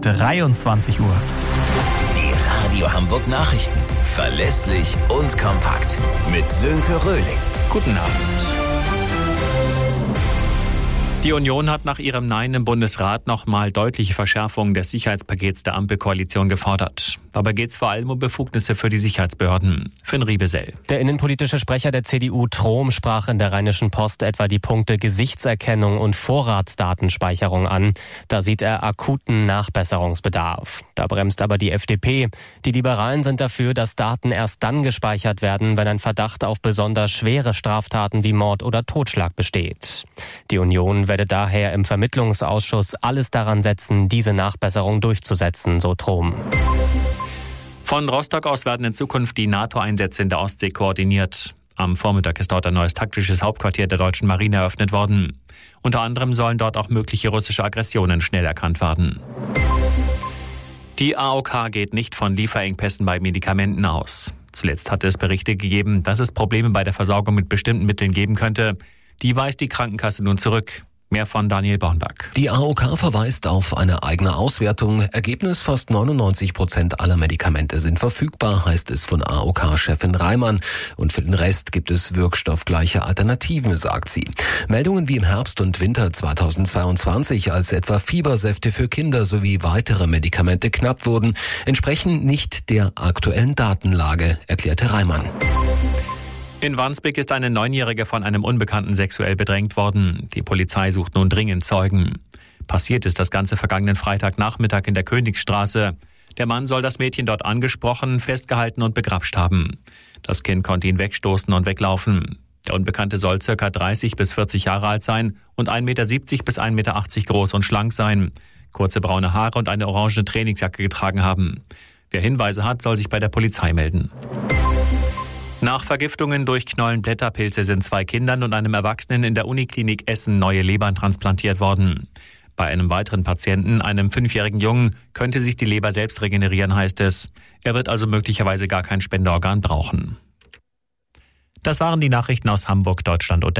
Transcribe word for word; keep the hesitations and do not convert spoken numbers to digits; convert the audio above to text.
dreiundzwanzig Uhr. Die Radio Hamburg Nachrichten. Verlässlich und kompakt. Mit Sönke Röhling. Guten Abend. Die Union hat nach ihrem Nein im Bundesrat nochmal deutliche Verschärfungen des Sicherheitspakets der Ampelkoalition gefordert. Dabei geht es vor allem um Befugnisse für die Sicherheitsbehörden. Finn Riebesell. Der innenpolitische Sprecher der C D U, Trom, sprach in der Rheinischen Post etwa die Punkte Gesichtserkennung und Vorratsdatenspeicherung an. Da sieht er akuten Nachbesserungsbedarf. Da bremst aber die F D P. Die Liberalen sind dafür, dass Daten erst dann gespeichert werden, wenn ein Verdacht auf besonders schwere Straftaten wie Mord oder Totschlag besteht. Die Union werde daher im Vermittlungsausschuss alles daran setzen, diese Nachbesserung durchzusetzen, so Trom. Von Rostock aus werden in Zukunft die NATO-Einsätze in der Ostsee koordiniert. Am Vormittag ist dort ein neues taktisches Hauptquartier der deutschen Marine eröffnet worden. Unter anderem sollen dort auch mögliche russische Aggressionen schnell erkannt werden. Die A O K geht nicht von Lieferengpässen bei Medikamenten aus. Zuletzt hatte es Berichte gegeben, dass es Probleme bei der Versorgung mit bestimmten Mitteln geben könnte. Die weist die Krankenkasse nun zurück. Mehr von Daniel Bornberg. Die A O K verweist auf eine eigene Auswertung. Ergebnis: fast neunundneunzig Prozent aller Medikamente sind verfügbar, heißt es von A O K-Chefin Reimann. Und für den Rest gibt es wirkstoffgleiche Alternativen, sagt sie. Meldungen wie im Herbst und Winter zweitausendzweiundzwanzig, als etwa Fiebersäfte für Kinder sowie weitere Medikamente knapp wurden, entsprechen nicht der aktuellen Datenlage, erklärte Reimann. In Wandsbek ist eine Neunjährige von einem Unbekannten sexuell bedrängt worden. Die Polizei sucht nun dringend Zeugen. Passiert ist das Ganze vergangenen Freitagnachmittag in der Königsstraße. Der Mann soll das Mädchen dort angesprochen, festgehalten und begrapscht haben. Das Kind konnte ihn wegstoßen und weglaufen. Der Unbekannte soll ca. dreißig bis vierzig Jahre alt sein und ein Meter siebzig bis ein Meter achtzig groß und schlank sein. Kurze braune Haare und eine orange Trainingsjacke getragen haben. Wer Hinweise hat, soll sich bei der Polizei melden. Nach Vergiftungen durch Knollenblätterpilze sind zwei Kindern und einem Erwachsenen in der Uniklinik Essen neue Lebern transplantiert worden. Bei einem weiteren Patienten, einem fünfjährigen Jungen, könnte sich die Leber selbst regenerieren, heißt es. Er wird also möglicherweise gar kein Spenderorgan brauchen. Das waren die Nachrichten aus Hamburg, Deutschland und der